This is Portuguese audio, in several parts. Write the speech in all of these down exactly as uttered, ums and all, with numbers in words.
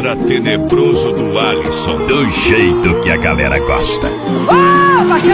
Vectra tenebroso do Alisson, do jeito que a galera gosta. Oh, paixão!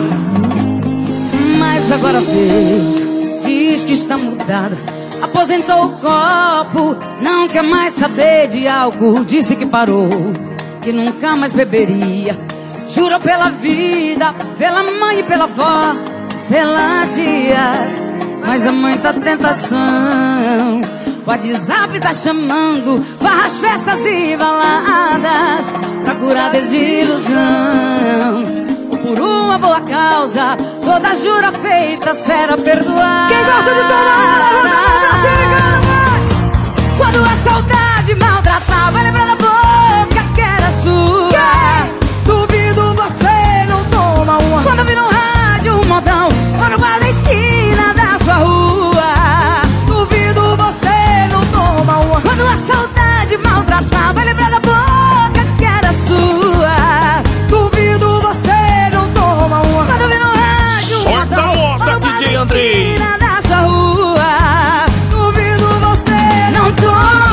Mas agora veja, diz que está mudada, aposentou o copo, não quer mais saber de álcool. Disse que parou, que nunca mais beberia. Jurou pela vida, pela mãe e pela avó, pela tia, mas a mãe tá tentação. O WhatsApp tá chamando, farras, festas e baladas pra curar desilusão. Por uma boa causa, toda jura feita será perdoada. Quem gosta de tomar, levanta a mão assim, cara, vai! Quando a saudade maltratava, lembra da boca que era sua. Quem? Duvido você não toma uma. Quando vi no rádio um modão, ou no bar da esquina da sua rua. Duvido você não toma uma. Quando a saudade maltratava, lembra da boca que era sua. Duvido você não toma uma. Quando vi no rádio um Sorta modão, a onda, ou no bar D J da Andrei. esquina da sua rua. Duvido você Não toma.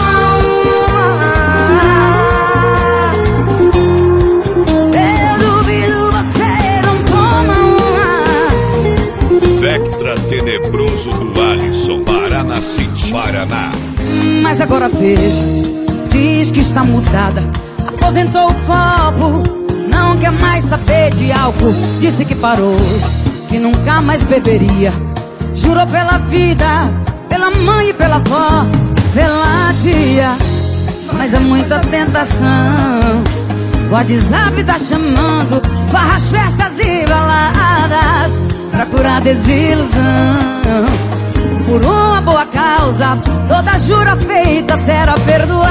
Vectra tenebroso do Alisson, Paraná City, Paraná. Mas agora veja, diz que está mudada, aposentou o copo, não quer mais saber de álcool. Disse que parou, que nunca mais beberia. Jurou pela vida, pela mãe e pela avó, pela tia, mas é muita tentação. O WhatsApp tá chamando, farras, festas e baladas pra curar desilusão. Por uma boa causa, toda jura feita será perdoada.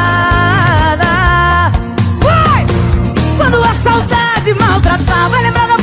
Vai! Quando a saudade maltratava, lembra da